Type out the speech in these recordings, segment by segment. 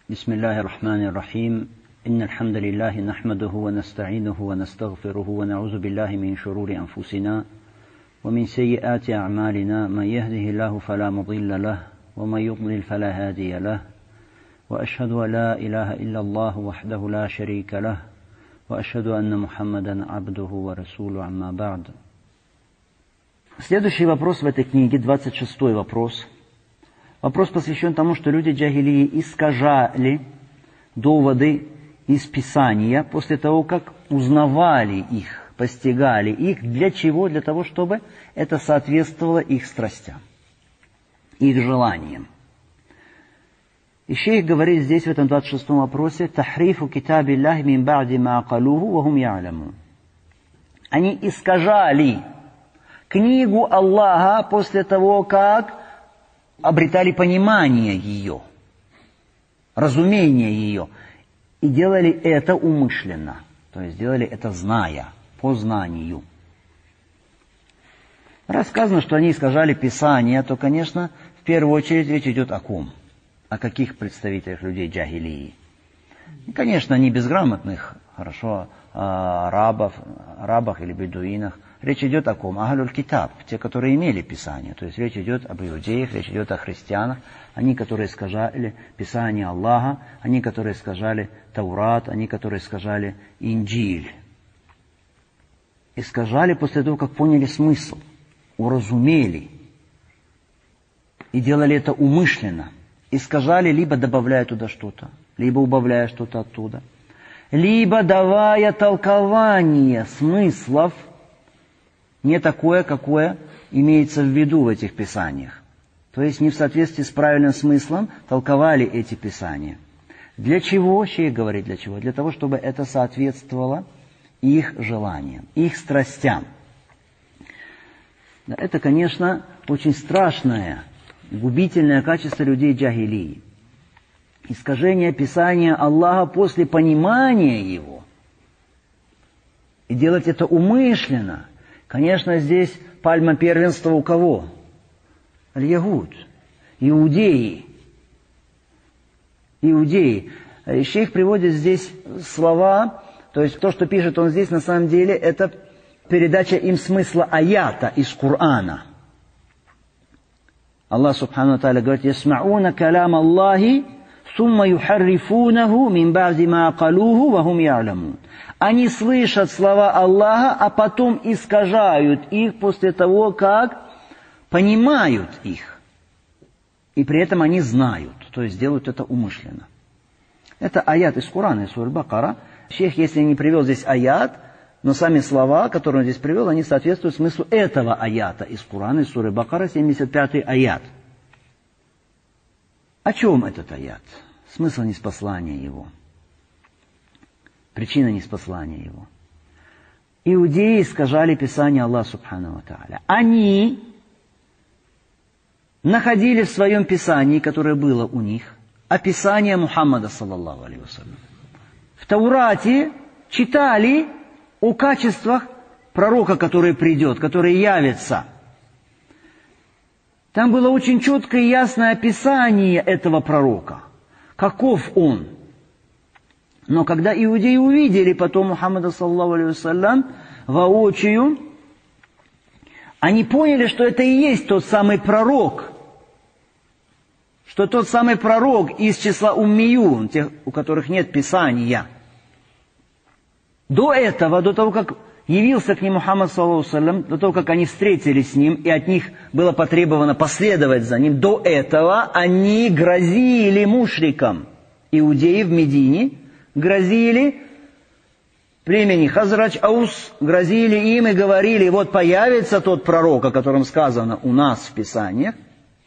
بسم الله الرحمن الرحيم إن الحمد لله نحمده ونستعينه ونستغفره ونعوذ بالله من شرور أنفسنا ومن سيئات أعمالنا من يهده الله فلا مضل له ومن يضلل فلا هادي له وأشهد أن لا إله إلا الله وحده لا شريك له وأشهد أن محمدا عبده ورسوله أما بعد. Следующий вопрос в этой книге, 26-й вопрос. Вопрос посвящен тому, что люди джахилии искажали доводы из Писания после того, как узнавали их, постигали их. Для чего? Для того, чтобы это соответствовало их страстям, их желаниям. И шейх говорит здесь в этом 26-м вопросе: «Тахрифу китабилляхи мин ба'ди ма акалуху ва хум я'ламун». Они искажали книгу Аллаха после того, как обретали понимание ее, разумение ее, и делали это умышленно, то есть делали это зная, по знанию. Раз сказано, что они искажали Писание, то, конечно, в первую очередь речь идет о ком? О каких представителях людей джахилии? И, конечно, не безграмотных, хорошо, арабах или бедуинах. Речь идет о ком? Ахлюль китаб, те, которые имели Писание. То есть речь идет об иудеях, речь идет о христианах, они, которые искажали Писание Аллаха, они, которые искажали Таурат, они, которые искажали Инджиль. Искажали после того, как поняли смысл, уразумели и делали это умышленно. Искажали, либо добавляя туда что-то, либо убавляя что-то оттуда, либо давая толкование смыслов, не такое, какое имеется в виду в этих писаниях. То есть не в соответствии с правильным смыслом толковали эти писания. Для чего? Шейх говорит, для чего? Для того, чтобы это соответствовало их желаниям, их страстям. Это, конечно, очень страшное, губительное качество людей джахилии. Искажение Писания Аллаха после понимания его. И делать это умышленно. Конечно, здесь пальма первенства у кого? Аль-Ягуд. Иудеи. Иудеи. Шейх приводит здесь слова, то есть то, что пишет он здесь, на самом деле, это передача им смысла аята из Корана. Аллах Субхану ва Тааля говорит: «Ясмауна калам Аллахи, сумма юхаррифунаху мин ба'ди ма акалуху ва хум я'ламун». Они слышат слова Аллаха, а потом искажают их после того, как понимают их. И при этом они знают, то есть делают это умышленно. Это аят из Корана, из Сур Бакара. Шейх, если не привел здесь аят, но сами слова, которые он здесь привел, они соответствуют смыслу этого аята из Корана, из Суры Бакара, 75-й аят. О чем этот аят? Смысл ниспослания его. Причина ниспослания его. Иудеи искажали Писание Аллаха Субхану ва Тааля. Они находили в своем Писании, которое было у них, описание Мухаммада, саллаллаху алейхи вассалям. В Таурате читали о качествах пророка, который придет, который явится. Там было очень четкое и ясное описание этого пророка. Каков он? Но когда иудеи увидели потом Мухаммада, саллаллаху алейхи вассалям, воочию, они поняли, что это и есть тот самый пророк. Что тот самый пророк из числа уммиюн, тех, у которых нет Писания. До этого, до того, как явился к ним Мухаммад, саллаллаху алейхи вассалям, до того, как они встретились с ним, и от них было потребовано последовать за ним, до этого они грозили мушрикам. Иудеи в Медине грозили племени Хазрач, Аус, грозили им и говорили: вот появится тот пророк, о котором сказано у нас в Писаниях,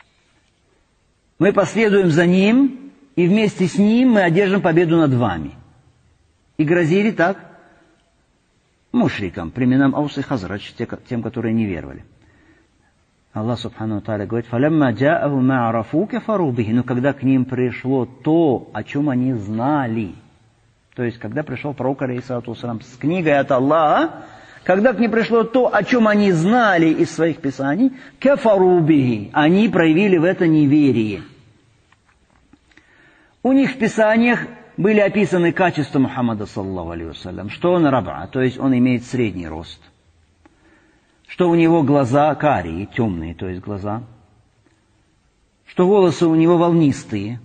мы последуем за ним, и вместе с ним мы одержим победу над вами. И грозили так мушрикам, племенам Аус и Хазрач, тем, которые не веровали. Аллах Субхану ва Тааля говорит: «Фалямма джа'аху ма арафу кафару бихи». Но когда к ним пришло то, о чем они знали, то есть когда пришел пророк, алейхиссалату вассалям, с книгой от Аллаха, когда к ним пришло то, о чем они знали из своих писаний, кафару бихи, они проявили в это неверие. У них в Писаниях были описаны качества Мухаммада, саллаллаху алейхи вассалям, что он раба, то есть он имеет средний рост, что у него глаза карие, темные, то есть глаза, что волосы у него волнистые.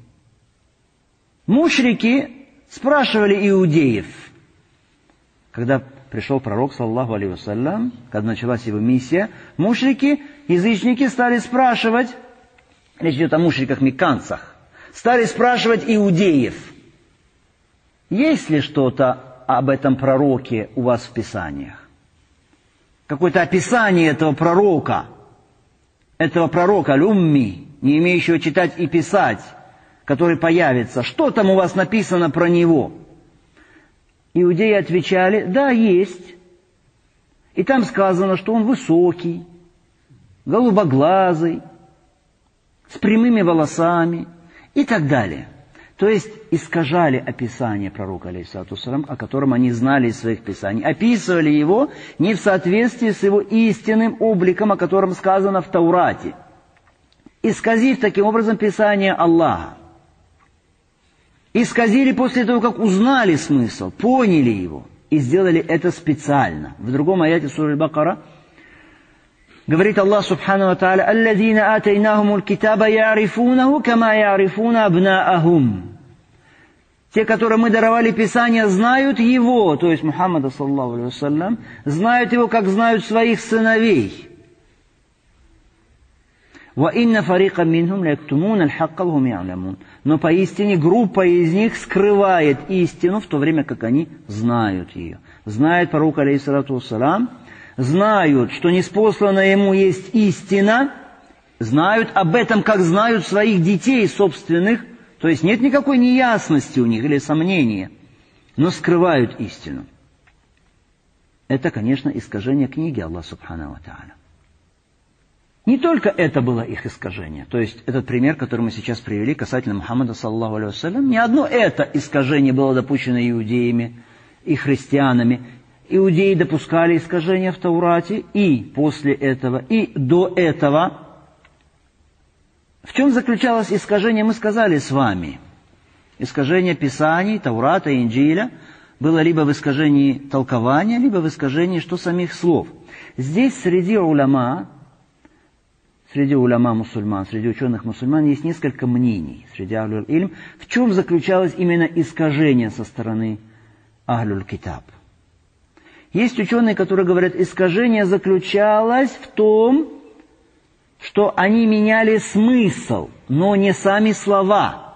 Мушрики спрашивали иудеев, когда пришел пророк, саллаллаху алейхи вассалям, когда началась его миссия, мушрики, язычники стали спрашивать, речь идет о мушриках-мекканцах, стали спрашивать иудеев, есть ли что-то об этом пророке у вас в Писаниях? Какое-то описание этого пророка, аль-умми, не имеющего читать и писать, который появится. Что там у вас написано про него? Иудеи отвечали, да, есть. И там сказано, что он высокий, голубоглазый, с прямыми волосами и так далее. То есть искажали описание пророка, алейхиссалату вассалям, о котором они знали из своих писаний. Описывали его не в соответствии с его истинным обликом, о котором сказано в Таурате. Исказив таким образом писание Аллаха. Исказили после того, как узнали смысл, поняли его и сделали это специально. В другом аяте суры Аль-Бакара говорит Аллах субхану ва тааля: «Аллазина атайнахумул китаба я'рифунаху кама я'рифуна абнаахум». Те, которым мы даровали Писание, знают его, то есть Мухаммада, саллаллаху алейхи вассалям, знают его, как знают своих сыновей. وَإِنَّ فَرِيقًا مِّنْهُمْ لَيَكْتُمُونَ الْحَقَّ وَهُمْ يَعْلَمُونَ. Но поистине группа из них скрывает истину, в то время как они знают ее. Знают пророк, алейхиссалату вассалам, знают, что ниспослано ему есть истина, знают об этом, как знают своих детей собственных, то есть нет никакой неясности у них или сомнения, но скрывают истину. Это, конечно, искажение книги Аллаха субхану ва тааля. Не только это было их искажение, то есть этот пример, который мы сейчас привели касательно Мухаммада, саллаллаху алейхи вассалям, не одно это искажение было допущено иудеями и христианами. Иудеи допускали искажения в Таурате и после этого, и до этого. В чем заключалось искажение, мы сказали с вами. Искажение Писаний, Таурата и Инджиля было либо в искажении толкования, либо в искажении самих слов. Здесь среди уляма мусульман, среди ученых мусульман есть несколько мнений, среди ахлюль ильм, в чем заключалось именно искажение со стороны ахлюль китаб. Есть ученые, которые говорят, искажение заключалось в том, что они меняли смысл, но не сами слова.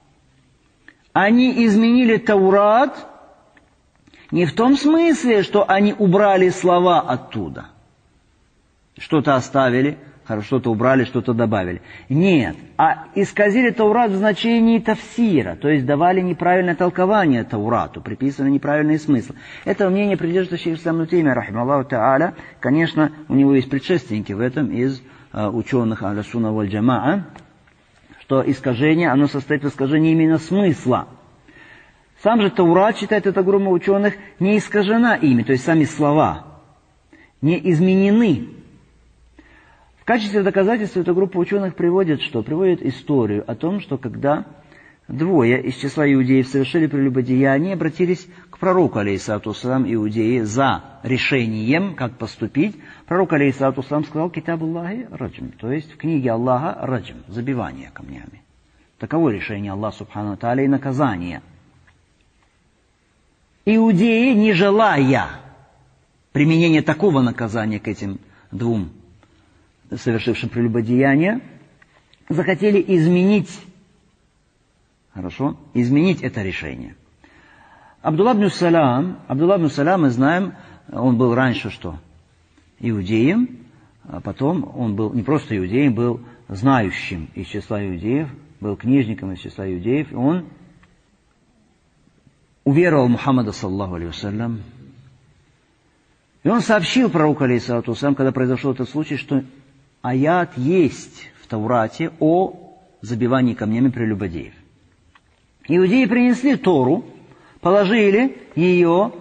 Они изменили Таурат не в том смысле, что они убрали слова оттуда. Что-то оставили, что-то убрали, что-то добавили. Нет, а исказили Таурат в значении тафсира, то есть давали неправильное толкование Таурату, приписывали неправильный смысл. Это мнение придерживается шейх ислам Ибн Таймия, рахимахуллаху тааля. Конечно, у него есть предшественники в этом из ученых ахля сунна валь джамаа, что искажение, оно состоит в искажении именно смысла. Сам же Таурат, считает эта группа ученых, не искажена ими, то есть сами слова не изменены. В качестве доказательства эта группа ученых приводит что? Приводит историю о том, что когда двое из числа иудеев совершили прелюбодеяние, обратились к пророку, алейхиссалату вассалам, иудеи, за решением, как поступить. Пророк, алейхиссалату вассалам, сказал: «Китабуллахи раджм», то есть в книге Аллаха раджм, забивание камнями. Таково решение Аллаха субхану ва тааля и наказание. Иудеи, не желая применения такого наказания к этим двум совершившим прелюбодеяние, захотели изменить это решение. Абдулла ибн Салам, мы знаем, он был раньше что? Иудеем, а потом он был не просто иудеем, был знающим из числа иудеев, был книжником из числа иудеев, и он уверовал в Мухаммада, саллаллаху алейхи вассалям. И он сообщил пророку, алейхиссалату вассалям, когда произошел этот случай, что аят есть в Таурате о забивании камнями прелюбодеев. Иудеи принесли Тору, положили ее,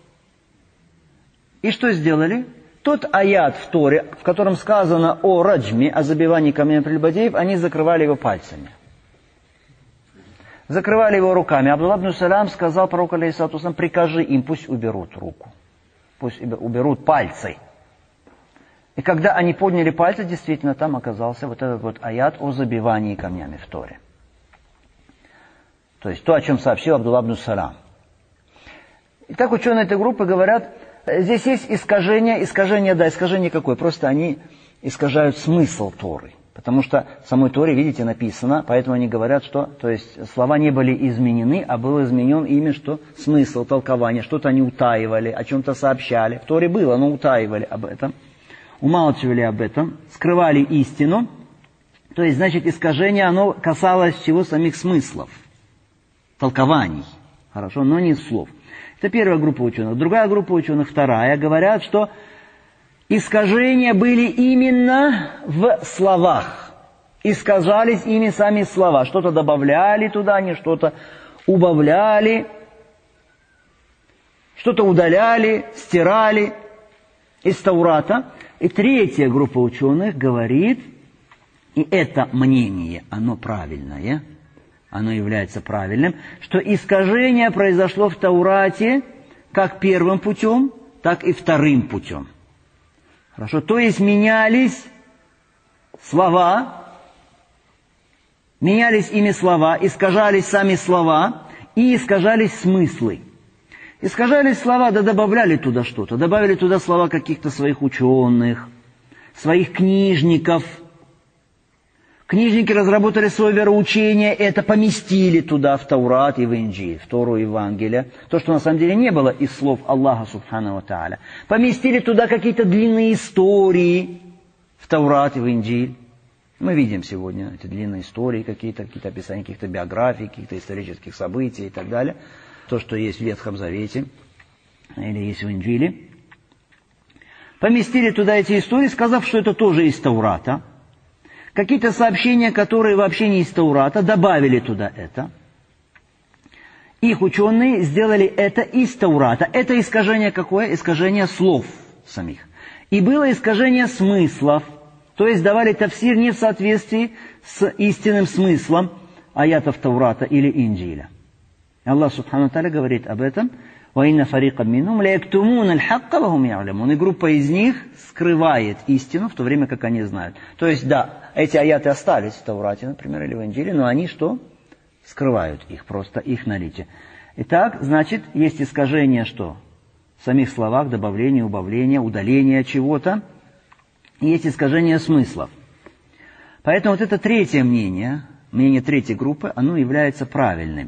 и что сделали? Тот аят в Торе, в котором сказано о раджме, о забивании камнями прелюбодеев, они закрывали его пальцами. закрывали его руками. Абдулла ибн Салям сказал пророку, алейхиссалату вассалям, прикажи им, пусть уберут руку, пусть уберут пальцы. И когда они подняли пальцы, действительно там оказался вот этот вот аят о забивании камнями в Торе. То есть то, о чем сообщил Абдулла ибн Салям. Итак, ученые этой группы говорят, здесь есть искажение какое? Просто они искажают смысл Торы. Потому что в самой Торе, видите, написано, поэтому они говорят, что то есть слова не были изменены, а был изменен ими что? Смысл, толкование, что-то они утаивали, о чем-то сообщали. В Торе было, но утаивали об этом, умалчивали об этом, скрывали истину. То есть, значит, искажение, оно касалось всего самих смыслов, толкований, хорошо, но не слов. Это первая группа ученых. Другая группа ученых, вторая, говорят, что искажения были именно в словах. Искажались ими сами слова. Что-то добавляли туда, они что-то убавляли, что-то удаляли, стирали из Таурата. И третья группа ученых говорит, и это мнение, оно правильное, оно является правильным, что искажение произошло в Таурате как первым путем, так и вторым путем. Хорошо, то есть менялись слова, менялись ими слова, искажались сами слова и искажались смыслы. Искажались слова, да добавляли туда что-то, добавили туда слова каких-то своих ученых, своих книжников. Книжники разработали свое вероучение, это поместили туда, в Таурат и в Инджиль, в Тору и Евангелие. То, что на самом деле не было из слов Аллаха Субхану ва Тааля. Поместили туда какие-то длинные истории, в Таурат и в Инджиль. Мы видим сегодня эти длинные истории, какие-то описания каких-то биографий, каких-то исторических событий и так далее. То, что есть в Ветхом Завете или есть в Инджиле. Поместили туда эти истории, сказав, что это тоже из Таурата. Какие-то сообщения, которые вообще не из Таурата, добавили туда это. Их ученые сделали это из Таурата. Это искажение какое? Искажение слов самих. И было искажение смыслов. То есть давали тафсир не в соответствии с истинным смыслом аятов Таурата или Инджиля. Аллах Субхану Тааля говорит об этом. وَإِنَّ فَرِيقًا مِّنْهُمْ لَيَكْتُمُونَ الْحَقَّ وَهُمْ يَعْلَمُونَ. И группа из них скрывает истину, в то время как они знают. То есть, да, эти аяты остались в Таурате, например, или в Инджиле, но они что? Скрывают их, просто их наличие. Итак, значит, есть искажение что? В самих словах, добавление, убавление, удаление чего-то. И есть искажение смыслов. Поэтому вот это третье мнение третьей группы, оно является правильным.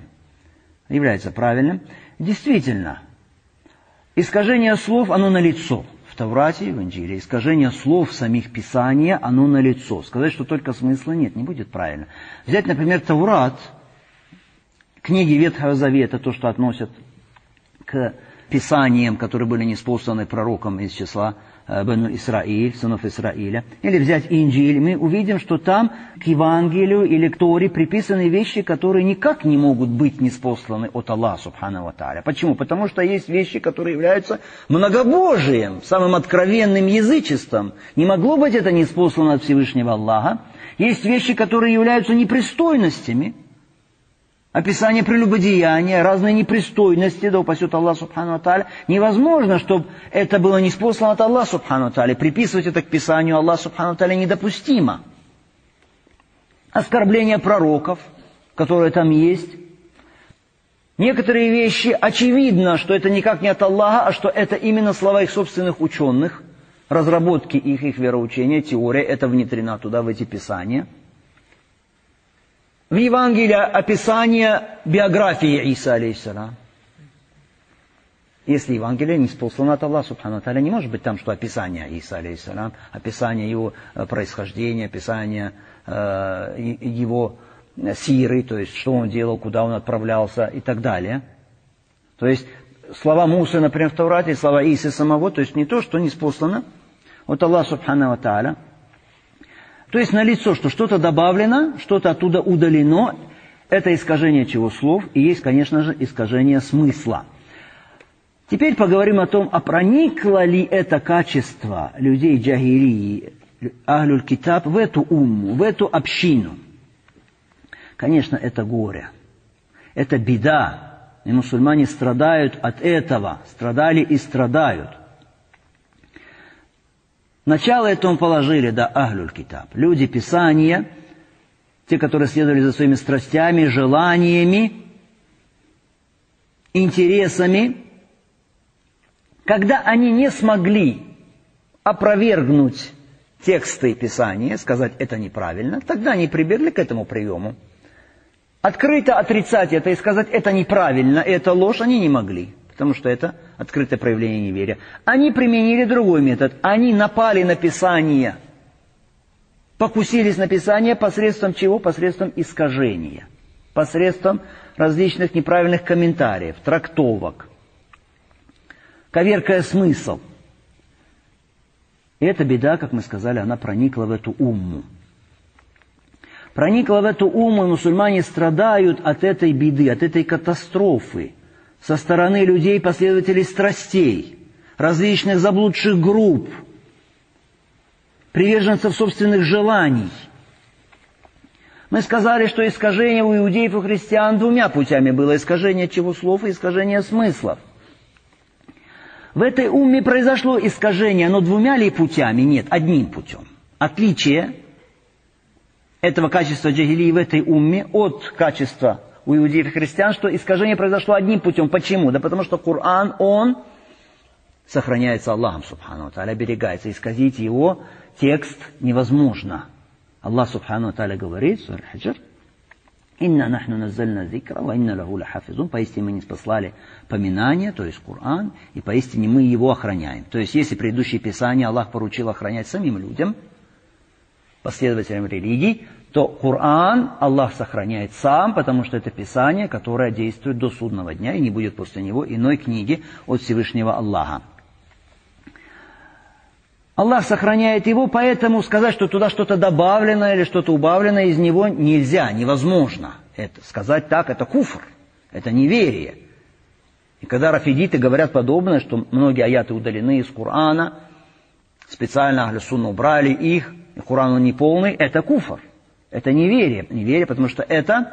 Действительно, искажение слов, оно налицо. В Таврате и в Инджиле искажение слов самих Писания, оно налицо. Сказать, что только смысла нет, не будет правильно. Взять, например, Таврат, книги Ветхого Завета, то, что относят к Писаниям, которые были ниспосланы пророком из числа Бену Исраиль, сынов Исраиля, или взять Инджиль, мы увидим, что там к Евангелию или к Торе приписаны вещи, которые никак не могут быть ниспосланы от Аллаха Субхану ва Тааля. Почему? Потому что есть вещи, которые являются многобожием, самым откровенным язычеством. Не могло быть это ниспослано от Всевышнего Аллаха. Есть вещи, которые являются непристойностями. Описание прелюбодеяния, разные непристойности, да упасет Аллах Субхану ва Тааля. Невозможно, чтобы это было ниспослано от Аллаха Субхану ва Тааля. Приписывать это к Писанию Аллаха Субхану ва Тааля недопустимо. Оскорбление пророков, которые там есть. Некоторые вещи, очевидно, что это никак не от Аллаха, а что это именно слова их собственных ученых, разработки их вероучения, теория, это внедрена туда, в эти Писания. В Евангелии описание биографии Иса, алейхиссалям. Если Евангелие не спослано от Аллаха Субхану ва Тааля, не может быть там, что описание Иса, алейхиссалям, описание его происхождения, описание его сиры, то есть что он делал, куда он отправлялся и так далее. То есть слова Мусы, например, в Таурате, и слова Исы самого, то есть не то, что не спослано от Аллаха Субхану ва Тааля. То есть налицо, что что-то добавлено, что-то оттуда удалено. Это искажение чего? Слов. И есть, конечно же, искажение смысла. Теперь поговорим о том, а проникло ли это качество людей джахилии, ахлюль китаб, в эту умму, в эту общину. Конечно, это горе. Это беда. И мусульмане страдают от этого. Страдали и страдают. Начало этому положили, да, ахлюль китаб. Люди Писания, те, которые следовали за своими страстями, желаниями, интересами, когда они не смогли опровергнуть тексты Писания, сказать это неправильно, тогда они прибегли к этому приему. Открыто отрицать это и сказать это неправильно, это ложь они не могли, потому что это открытое проявление неверия. Они применили другой метод. Они напали на Писание, покусились на Писание посредством чего? Посредством искажения, посредством различных неправильных комментариев, трактовок, коверкая смысл. И эта беда, как мы сказали, она проникла в эту умму. Проникла в эту умму, и мусульмане страдают от этой беды, от этой катастрофы со стороны людей, последователей страстей, различных заблудших групп, приверженцев собственных желаний. Мы сказали, что искажение у иудеев и христиан двумя путями было. Искажение чего слов и искажение смыслов. В этой умме произошло искажение, но двумя ли путями? Нет, одним путем. Отличие этого качества джахилии в этой умме от качества у иудеев и христиан, что искажение произошло одним путем. Почему? Да потому что Коран, он сохраняется Аллахом, субхану ва тааля, оберегается. Исказить его текст невозможно. Аллах, субхану ва тааля, говорит, сура Хаджр, «Инна нахну наззальна зикра, ва инна лаху лахафизун». Поистине мы ниспослали поминание, то есть Коран, и поистине мы его охраняем. То есть, если предыдущие писания Аллах поручил охранять самим людям, последователям религий, то Коран Аллах сохраняет сам, потому что это писание, которое действует до судного дня, и не будет после него иной книги от Всевышнего Аллаха. Аллах сохраняет его, поэтому сказать, что туда что-то добавлено или что-то убавлено из него нельзя, невозможно. Это, сказать так, это куфр, это неверие. И когда рафидиты говорят подобное, что многие аяты удалены из Корана, специально Ахлю Сунна убрали их, и Коран он не полный, это куфр, это неверие. Неверие, потому что это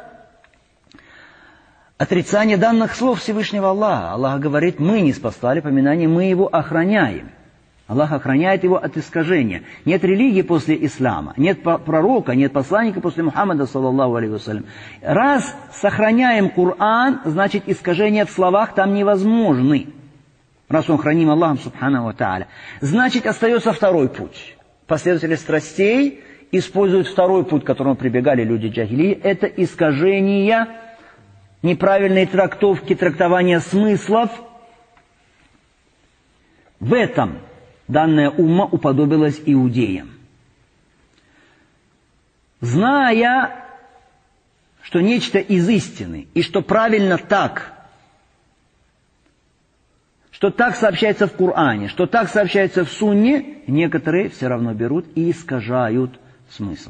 отрицание данных слов Всевышнего Аллаха. Аллах говорит, мы ниспослали поминание, мы его охраняем. Аллах охраняет его от искажения. Нет религии после ислама, нет пророка, нет посланника после Мухаммада, саллаллаху алейхи вассалям. Раз сохраняем Коран, значит искажения в словах там невозможны. Раз он храним Аллахом, субхану ва тааля. Значит, остается второй путь. Последователи страстей используют второй путь, к которому прибегали люди джахилии. Это искажение, неправильные трактовки, трактование смыслов. В этом данная умма уподобилась иудеям. Зная, что нечто из истины, и что правильно так, что так сообщается в Коране, что так сообщается в Сунне, некоторые все равно берут и искажают смысл.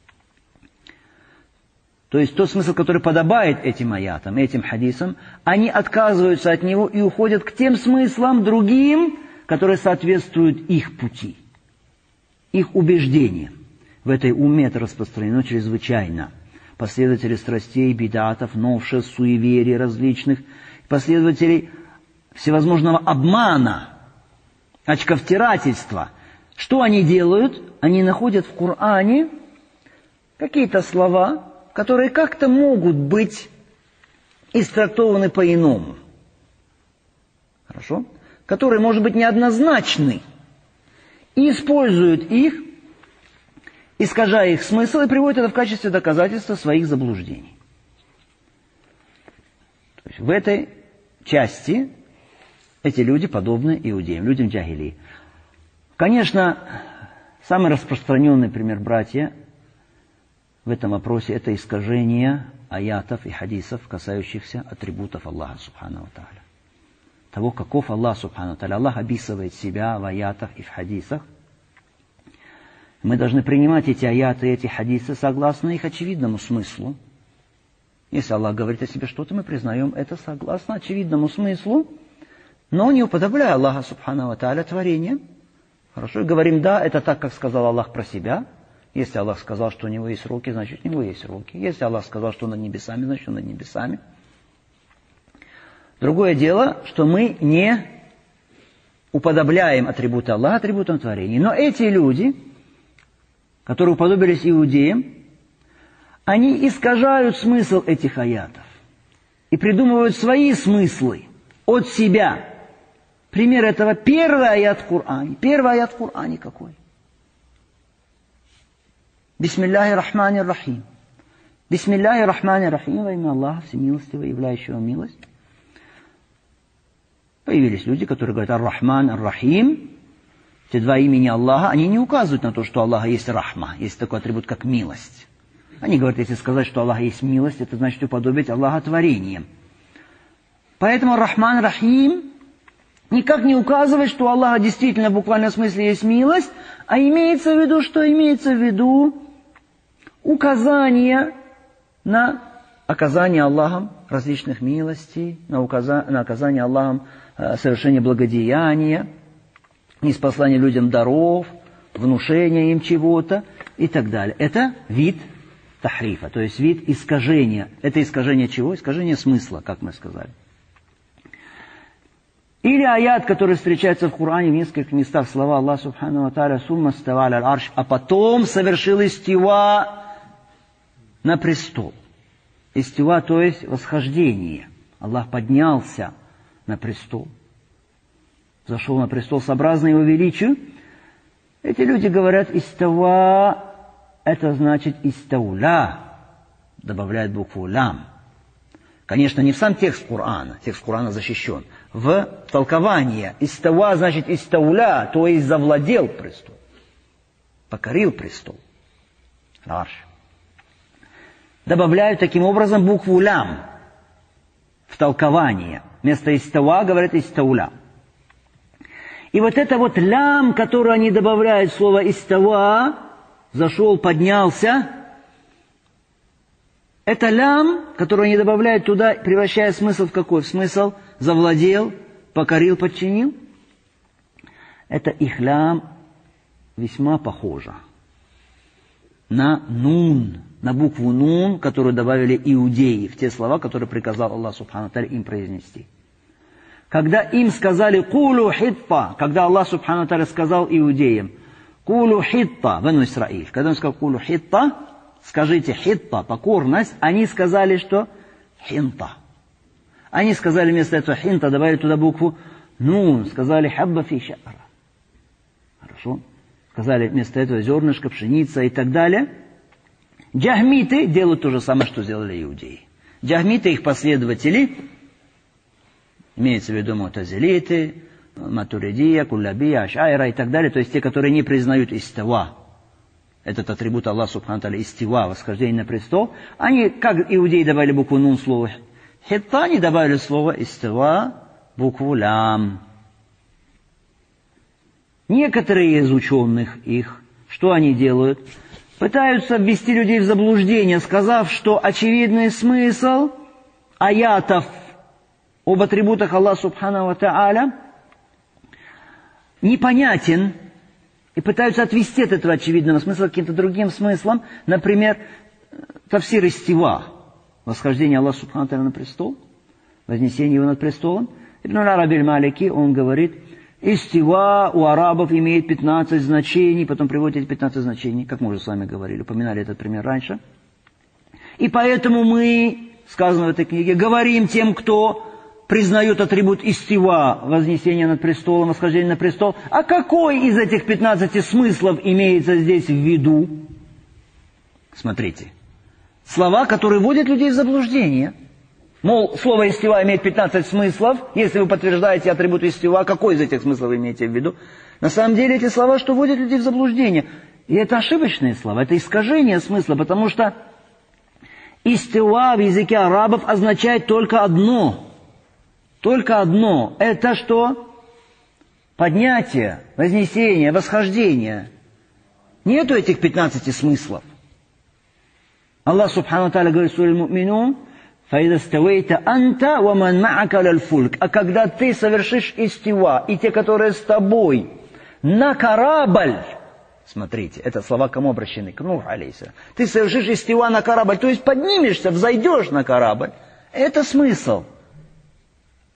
То есть тот смысл, который подобает этим аятам, этим хадисам, они отказываются от него и уходят к тем смыслам другим, которые соответствуют их пути, их убеждениям. В этой умме это распространено чрезвычайно. Последователи страстей, бидатов, новшеств, суеверий различных, последователей всевозможного обмана, очковтирательства. Что они делают? Они находят в Коране какие-то слова, которые как-то могут быть истрактованы по-иному. Хорошо? Которые, может быть, неоднозначны, и используют их, искажая их смысл, и приводят это в качестве доказательства своих заблуждений. То есть в этой части эти люди подобны иудеям, людям джахилии. Конечно, самый распространенный пример, братья, в этом вопросе – это искажение аятов и хадисов, касающихся атрибутов Аллаха, субхану ва тааля. Того, каков Аллах, субхану ва тааля. Аллах описывает себя в аятах и в хадисах. Мы должны принимать эти аяты и эти хадисы согласно их очевидному смыслу. Если Аллах говорит о себе что-то, мы признаем это согласно очевидному смыслу, но не уподобляя Аллаха, субхану ва тааля, творением. Хорошо, и говорим, да, это так, как сказал Аллах про себя. Если Аллах сказал, что у него есть руки, значит, у него есть руки. Если Аллах сказал, что он над небесами, значит, он над небесами. Другое дело, что мы не уподобляем атрибуты Аллаха атрибутам творений. Но эти люди, которые уподобились иудеям, они искажают смысл этих аятов и придумывают свои смыслы от себя. Пример этого первый аят в Коране. Первый аят в Коране какой? Бисмиллахи рахмани рахим. Бисмиллахи рахмани рахим, во имя Аллаха, всемилостивого, являющего милость. Появились люди, которые говорят Ар-Рахман, Ар-Рахим. Те два имени Аллаха, они не указывают на то, что у Аллаха есть Рахма, есть такой атрибут, как милость. Они говорят, если сказать, что Аллах есть милость, это значит уподобить Аллаха творением. Поэтому Рахман, Рахим никак не указывает, что у Аллаха действительно в буквальном смысле есть милость, а имеется в виду, что имеется в виду указание на оказание Аллахом различных милостей, на оказание Аллахом совершения благодеяния, ниспослание людям даров, внушение им чего-то и так далее. Это вид тахрифа, то есть вид искажения. Это искажение чего? Искажение смысла, как мы сказали. Или аят, который встречается в Коране в нескольких местах, слова Аллаха Субхану ва Тааля, «Сумма става аля аль-арш», а потом совершил истива на престол. Истива, то есть восхождение. Аллах поднялся на престол. Зашел на престол сообразно его величию. Эти люди говорят, истава, это значит истауля, добавляют букву лам. Конечно, не в сам текст Корана, текст Корана защищен. В толкование истава значит истауля, то есть завладел престол, покорил престол. Арш. Добавляют таким образом букву лам в толкование. Вместо истава говорят истауля. И вот это вот лям, которое они добавляют в слово истава, зашел, поднялся, это лям, который они добавляют туда, превращая смысл в какой? В смысл завладел, покорил, подчинил. Это их лям весьма похоже на нун, на букву нун, которую добавили иудеи в те слова, которые приказал Аллах Субхану ва Тааля им произнести. Когда им сказали «Кулу хитта», когда Аллах Субхану ва Тааля сказал иудеям «Кулу хитта», Бану Исраиль, когда он сказал «Кулу хитта», скажите «хитта», покорность, они сказали, что «хинта». Они сказали вместо этого «хинта», добавили туда букву «нун», сказали «хабба фи ша'ра». Хорошо? Сказали вместо этого зернышко, пшеница и так далее. Джахмиты делают то же самое, что сделали иудеи. Джахмиты, их последователи, имеется в виду мутазилиты, матуридия, куллабия, ашайра и так далее, то есть те, которые не признают истива, этот атрибут Аллаха Субхану ва Тааля, истива, восхождение на престол, они, как иудеи добавили букву нун слово хитта, они добавили слово истива, букву лям. Некоторые из ученых их, что они делают? Пытаются ввести людей в заблуждение, сказав, что очевидный смысл аятов об атрибутах Аллаха Субхану ва Тааля непонятен, и пытаются отвести от этого очевидного смысла каким-то другим смыслом, например, тафсир истива, восхождение Аллаха Субхану ва Тааля на престол, вознесение его над престолом. Ибн Араби аль-Малики, он говорит, истива у арабов имеет 15 значений, потом приводит эти 15 значений, как мы уже с вами говорили, упоминали этот пример раньше. И поэтому мы, сказано в этой книге, говорим тем, кто признает атрибут истива, вознесение над престолом, восхождение на престол. А какой из этих 15 смыслов имеется здесь в виду? Смотрите. Слова, которые вводят людей в заблуждение. Мол, слово истива имеет 15 смыслов. Если вы подтверждаете атрибут истива, какой из этих смыслов вы имеете в виду? На самом деле эти слова, что вводят людей в заблуждение. И это ошибочные слова, это искажение смысла, потому что истива в языке арабов означает только одно. Только одно. Это что? Поднятие, вознесение, восхождение. Нету этих 15 смыслов. Аллах Субхану ва Тааля говорит в суре Му'минун, «Фаида стawayta анта ва ман ма'ака лаль фульк». А когда ты совершишь истива, и те, которые с тобой, на корабль, смотрите, это слова кому обращены? К Нуху алейхиссалям. Ты совершишь истива на корабль, то есть поднимешься, взойдешь на корабль. Это смысл.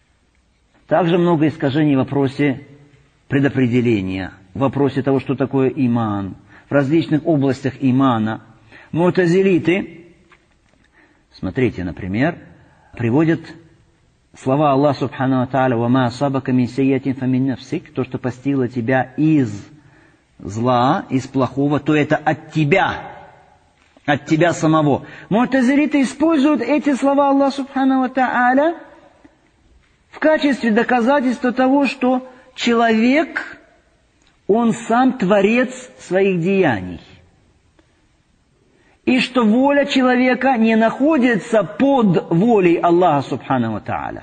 Также много искажений в вопросе предопределения, в вопросе того, что такое иман, в различных областях имана. Му'тазилиты, смотрите, например, приводят слова Аллаха Субхану ва Тааля: «Вама асабака мин сайятин фамин нафсик», то, что постигло тебя из зла, из плохого, то это от тебя самого. Му'тазилиты используют эти слова Аллаха Субхану ва Тааля в качестве доказательства того, что человек, он сам творец своих деяний. И что воля человека не находится под волей Аллаха Субхану ва Тааля.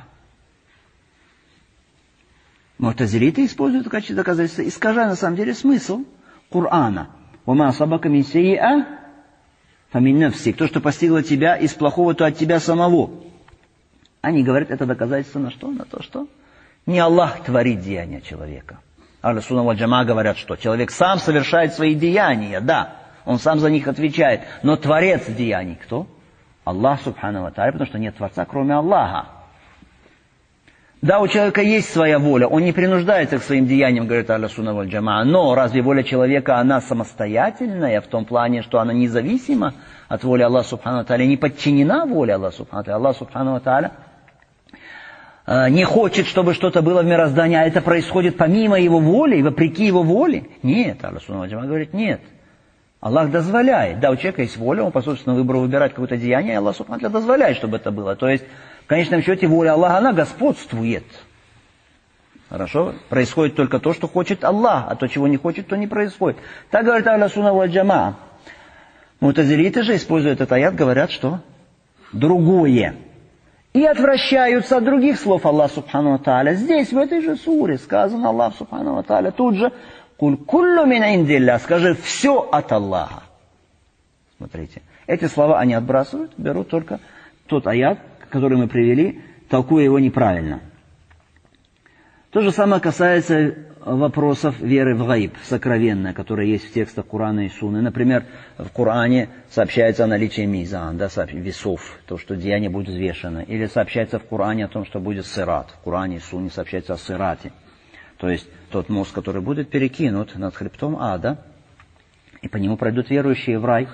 Му'тазилиты используют в качестве доказательства, искажая на самом деле смысл Корана. «Вама асабака мин сайиа фамин нафсик», то, что постигло тебя из плохого, то от тебя самого. Они говорят, это доказательство на что? На то, что не Аллах творит деяния человека. Ахлю-сунна валь джамаа говорят, что человек сам совершает свои деяния, да, он сам за них отвечает, но творец деяний кто? Аллах Субхану ва Тааля, потому что нет творца, кроме Аллаха. Да, у человека есть своя воля, он не принуждается к своим деяниям, говорит Ахлю-сунна валь джамаа, но разве воля человека, она самостоятельная, в том плане, что она независима от воли Аллаха Субхану ва Тааля, не подчинена воле Аллаха Субхану ва Тааля? Аллах Субхану ва Тааля не хочет, чтобы что-то было в мироздании, а это происходит помимо его воли, вопреки его воле? Нет, Ахлю-сунна валь джамаа говорит, нет. Аллах дозволяет. Да, у человека есть воля, он по собственному выбору выбирает какое-то деяние, и Аллах Субхану ва Тааля дозволяет, чтобы это было. То есть, в конечном счете, воля Аллаха, она господствует. Хорошо? Происходит только то, что хочет Аллах, а то, чего не хочет, то не происходит. Так говорит Ахлю-сунна валь джамаа. Му'тазилиты же используют этот аят, говорят, что другое. И отвращаются от других слов Аллаха Субхану ва Тааля. Здесь, в этой же суре, сказано Аллах Субхану ва Тааля, тут же «Куль куллю мин индилля», скажи, все от Аллаха. Смотрите, эти слова они отбрасывают, берут только тот аят, который мы привели, толкуя его неправильно. То же самое касается вопросов веры в гайб, сокровенное, которое есть в текстах Корана и Сунны. Например, в Коране сообщается о наличии мизан, да, весов, то, что деяние будет взвешено. Или сообщается в Коране о том, что будет сират. В Коране и Сунне сообщается о сирате. То есть тот мост, который будет перекинут над хребтом ада, и по нему пройдут верующие в рай.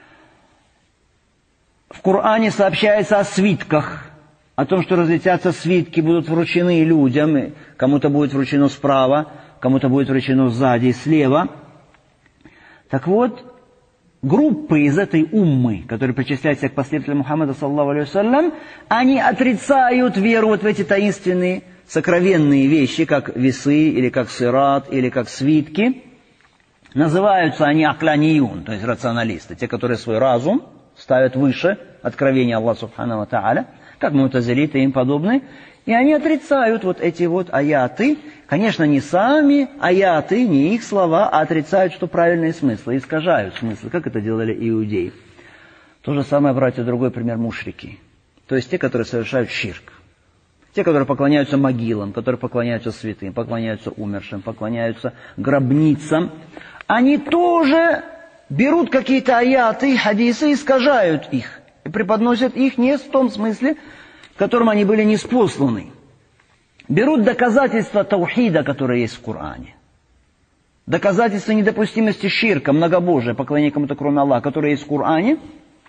В Коране сообщается о свитках, о том, что разлетятся свитки, будут вручены людям, кому-то будет вручено справа, кому-то будет вручено сзади и слева. Так вот, группы из этой уммы, которые причисляются к последователям Мухаммада, саллаллаху алейхи вассалям, они отрицают веру вот в эти таинственные, сокровенные вещи, как весы, или как сират, или как свитки. Называются они акланиюн, то есть рационалисты, те, которые свой разум ставят выше откровения Аллаха Субхану ва Тааля, как му'тазилиты и им подобные, и они отрицают вот эти вот аяты, конечно, не сами аяты, не их слова, а отрицают, что правильные смыслы, искажают смыслы, как это делали иудеи. То же самое, братья, другой пример мушрики, то есть те, которые совершают ширк, те, которые поклоняются могилам, которые поклоняются святым, поклоняются умершим, поклоняются гробницам, они тоже берут какие-то аяты, хадисы, искажают их. И преподносят их не в том смысле, в котором они были ниспосланы. Берут доказательства таухида, которые есть в Коране. Доказательства недопустимости ширка, многобожия, поклонения кому-то кроме Аллаха, которые есть в Коране.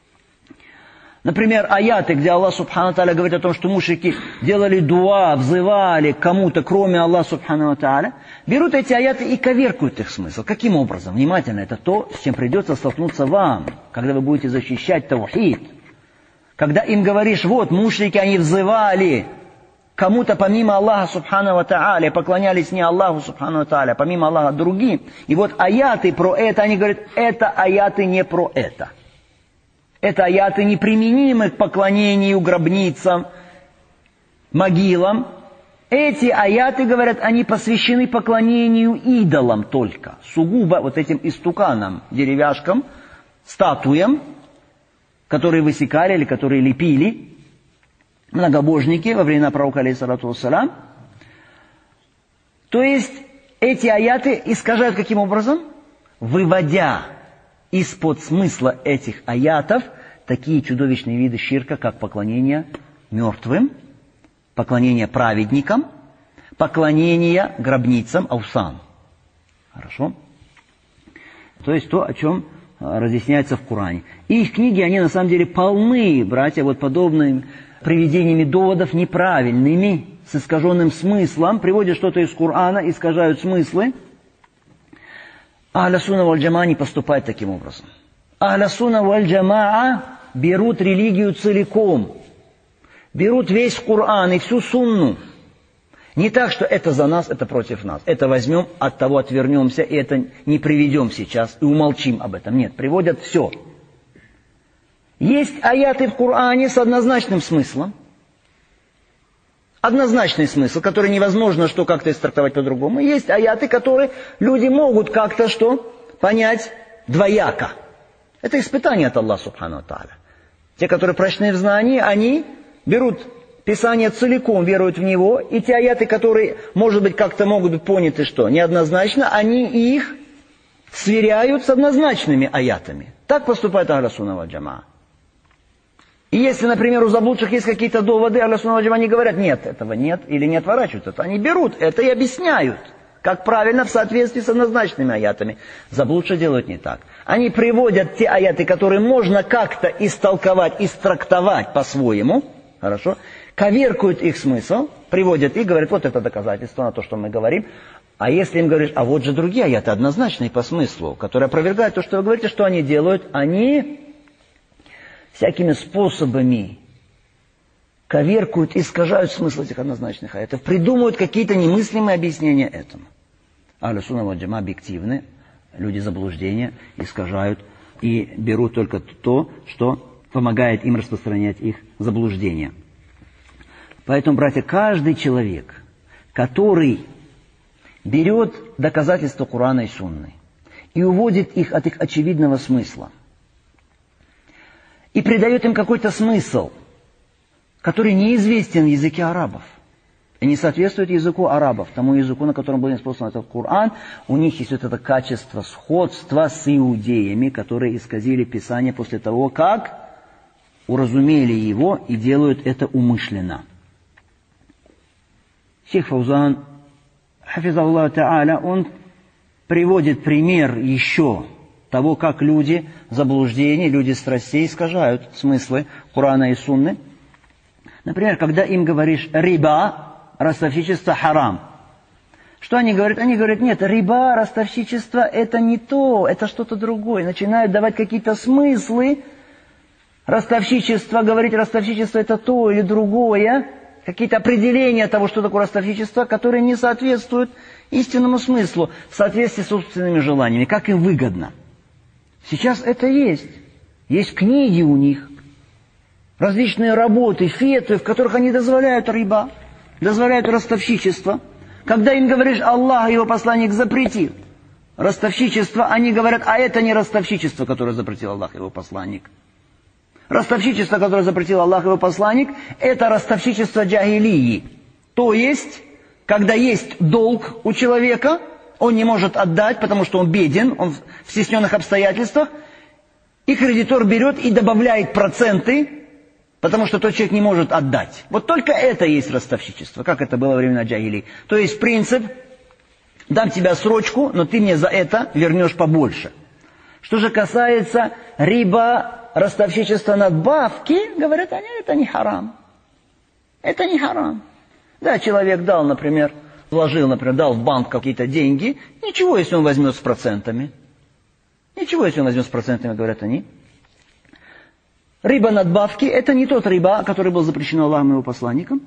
Например, аяты, где Аллах Субхану Тааля говорит о том, что мушрики делали дуа, взывали к кому-то кроме Аллаха Субхану Тааля. Берут эти аяты и коверкуют их смысл. Каким образом? Внимательно, это то, с чем придется столкнуться вам, когда вы будете защищать таухид. Когда им говоришь, вот, мушрики, они взывали кому-то помимо Аллаха Субхану ва Тааля, поклонялись не Аллаху Субхану ва Тааля, помимо Аллаха другим. И вот аяты про это, они говорят, это аяты не про это. Это аяты неприменимы к поклонению гробницам, могилам. Эти аяты, говорят, они посвящены поклонению идолам только, сугубо вот этим истуканам, деревяшкам, статуям, которые высекали или которые лепили многобожники во времена пророка, алейхиссалату вассалям. То есть эти аяты искажают каким образом? Выводя из-под смысла этих аятов такие чудовищные виды ширка, как поклонение мертвым, поклонение праведникам, поклонения гробницам, аусан. Хорошо? То есть то, о чем разъясняется в Коране. И их книги, они на самом деле полны, братья, вот подобными приведениями доводов неправильными, с искаженным смыслом, приводят что-то из Корана, искажают смыслы. Ахля сунна валь джамаа не поступает таким образом. Ахля сунна валь джамаа берут религию целиком, берут весь Коран и всю сунну. Не так, что это за нас, это против нас. Это возьмем, от того отвернемся, и это не приведем сейчас, и умолчим об этом. Нет, приводят все. Есть аяты в Коране с однозначным смыслом. Однозначный смысл, который невозможно что как-то истрактовать по-другому. Есть аяты, которые люди могут как-то что понять двояко. Это испытание от Аллаха Субхану Тааля. Те, которые прочны в знании, они берут Писание целиком, веруют в него, и те аяты, которые, может быть, как-то могут быть поняты, что неоднозначно, они их сверяют с однозначными аятами. Так поступает Ахля сунна валь джамаа. И если, например, у заблудших есть какие-то доводы, Ахля сунна валь джамаа не говорят, нет, этого нет, или не отворачивают это. Они берут это и объясняют, как правильно в соответствии с однозначными аятами. Заблудшие делают не так. Они приводят те аяты, которые можно как-то истолковать, истрактовать по-своему, хорошо, коверкуют их смысл, приводят и говорят, вот это доказательство на то, что мы говорим. А если им говоришь, а вот же другие аяты однозначные по смыслу, которые опровергают то, что вы говорите, что они делают? Они всякими способами коверкуют, искажают смысл этих однозначных аятов, придумывают какие-то немыслимые объяснения этому. Ахля сунна валь джамаа объективны, люди заблуждения искажают и берут только то, что помогает им распространять их заблуждения. Поэтому, братья, каждый человек, который берет доказательства Корана и Сунны и уводит их от их очевидного смысла, и придает им какой-то смысл, который неизвестен в языке арабов, и не соответствует языку арабов, тому языку, на котором был исполнен этот Коран, у них есть вот это качество сходства с иудеями, которые исказили Писание после того, как уразумели его и делают это умышленно. Шейх Фаузан, хафизаллаху та'аля, он приводит пример еще того, как люди заблуждений, люди страстей искажают смыслы Корана и Сунны. Например, когда им говоришь «риба», ростовщичество харам. Что они говорят? Они говорят, нет, риба, ростовщичество это не то, это что-то другое. Начинают давать какие-то смыслы. Ростовщичество, говорить ростовщичество это то или другое. Какие-то определения того, что такое ростовщичество, которые не соответствуют истинному смыслу, в соответствии с собственными желаниями, как им выгодно. Сейчас это есть. Есть книги у них, различные работы, фетвы, в которых они дозволяют риба, дозволяют ростовщичество. Когда им говоришь, Аллах и его посланник запретил ростовщичество, они говорят, а это не ростовщичество, которое запретил Аллах и его посланник. Ростовщичество, которое запретил Аллах и его посланник, это ростовщичество джахилии. То есть, когда есть долг у человека, он не может отдать, потому что он беден, он в стесненных обстоятельствах, и кредитор берет и добавляет проценты, потому что тот человек не может отдать. Вот только это и есть ростовщичество, как это было во времена джахилии. То есть принцип, дам тебе срочку, но ты мне за это вернешь побольше. Что же касается риба, ростовщичество надбавки, говорят они, это не харам. Это не харам. Да, человек дал, например, вложил, например, дал в банк какие-то деньги, ничего, если он возьмет с процентами. Ничего, если он возьмет с процентами, говорят они. Риба надбавки – это не тот риба, который был запрещен Аллахом и его посланником.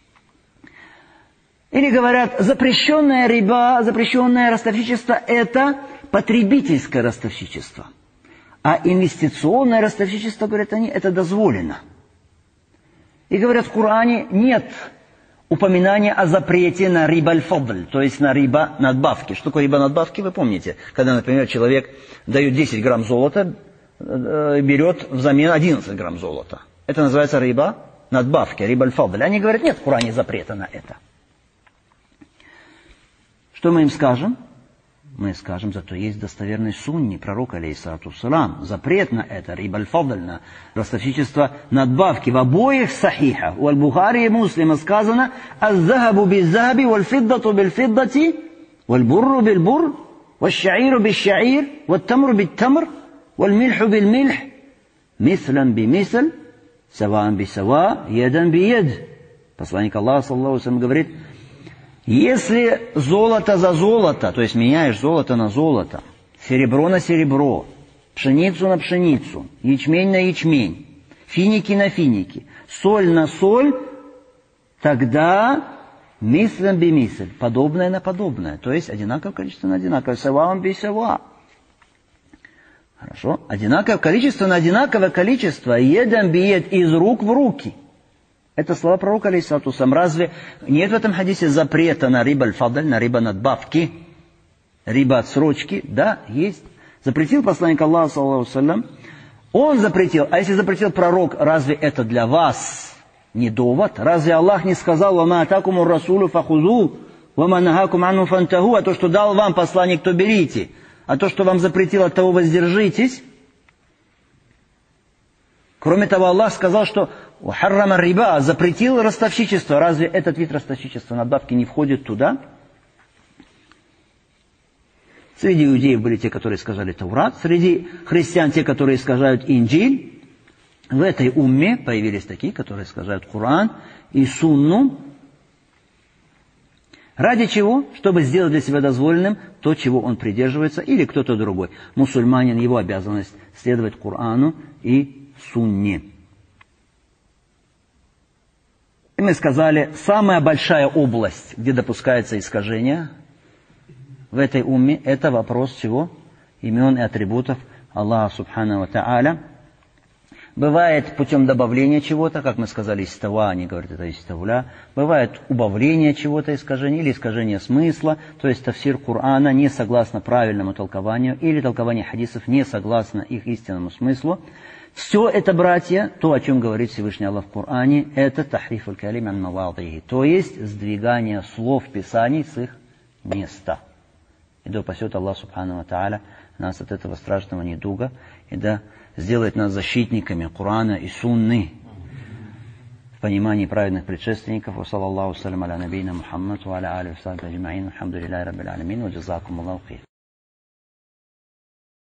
Или говорят, запрещенная риба, запрещенное ростовщичество – это потребительское ростовщичество. А инвестиционное ростовщичество, говорят они, это дозволено. И говорят, в Коране нет упоминания о запрете на риба аль-фадль, то есть на риба надбавки. Что такое риба надбавки, вы помните? Когда, например, человек дает 10 грамм золота, берет взамен 11 грамм золота. Это называется риба надбавки, риба аль-фадль. Они говорят, нет в Коране запрета на это. Что мы им скажем? Мы скажем, зато есть достоверный сунни, пророк, алейхиссалату вассалам. Запрет на это, риба аль-фадл, на ростовщичество надбавки. В обоих сахихах, у аль-Бухари и Муслима сказано, «Аз-захабу biz-захаби, валь-фиддату биль-фиддати, валь-бурру биль-бурр, валь-шаиру биль-шаир, валь-тамру биль-тамр, валь-мильху биль-мильх, мислан би-мисл, саваан би-сава, ядан би-яд». Посланник Аллаха, саллаллаху алейхи ва саллям, говорит, если золото за золото, то есть меняешь золото на золото, серебро на серебро, пшеницу на пшеницу, ячмень на ячмень, финики на финики, соль на соль, тогда мислен бимисль, подобное на подобное, то есть одинаковое количество на одинаковое, саваам би сава. Хорошо? Одинаковое количество на одинаковое количество, едам биед, из рук в руки. Это слова пророка, алейхиссалату вассалам. Разве нет в этом хадисе запрета на риба аль-фадль, на риба надбавки, риба отсрочки? Да, есть. Запретил посланник Аллаха, саллаллаху алейхи ва саллям. Он запретил. А если запретил пророк, разве это для вас не довод? Разве Аллах не сказал: «Ва ма атакумур расулу фахузу, ва ма нахакум анху фантаху», а то, что дал вам посланник, то берите, а то, что вам запретил, от того воздержитесь? Кроме того, Аллах сказал, что «Ухаррама риба», запретил ростовщичество. Разве этот вид ростовщичества, надбавки, не входит туда? Среди иудеев были те, которые искажали Таурат, среди христиан те, которые искажают Инджиль. В этой умме появились такие, которые искажают Коран и Сунну. Ради чего? Чтобы сделать для себя дозволенным то, чего он придерживается, или кто-то другой. Мусульманин, его обязанность следовать Корану и Сунне. И мы сказали, самая большая область, где допускается искажение в этой умме, это вопрос чего? Имен и атрибутов Аллаха Субхану ва Тааля. Бывает путем добавления чего-то, как мы сказали, истава, они говорят, это истауля. Бывает убавление чего-то, искажения, или искажение смысла, то есть тафсир Корана не согласно правильному толкованию, или толкование хадисов не согласно их истинному смыслу. Все это, братья, то, о чем говорит Всевышний Аллах в Коране, это тахриф аль-калим ан мавадихи, то есть сдвигание слов Писаний с их места. И да упасет Аллах Субхану ва Тааля нас от этого страшного недуга, и да сделает нас защитниками Корана и Сунны в понимании праведных предшественников. Ва саллаллаху салям аля набийна Мухаммад ва аля алихи ва сахбихи аджмаин. Алхамдулиллахи раббил алямин. Ва джазакум Аллаху хейр.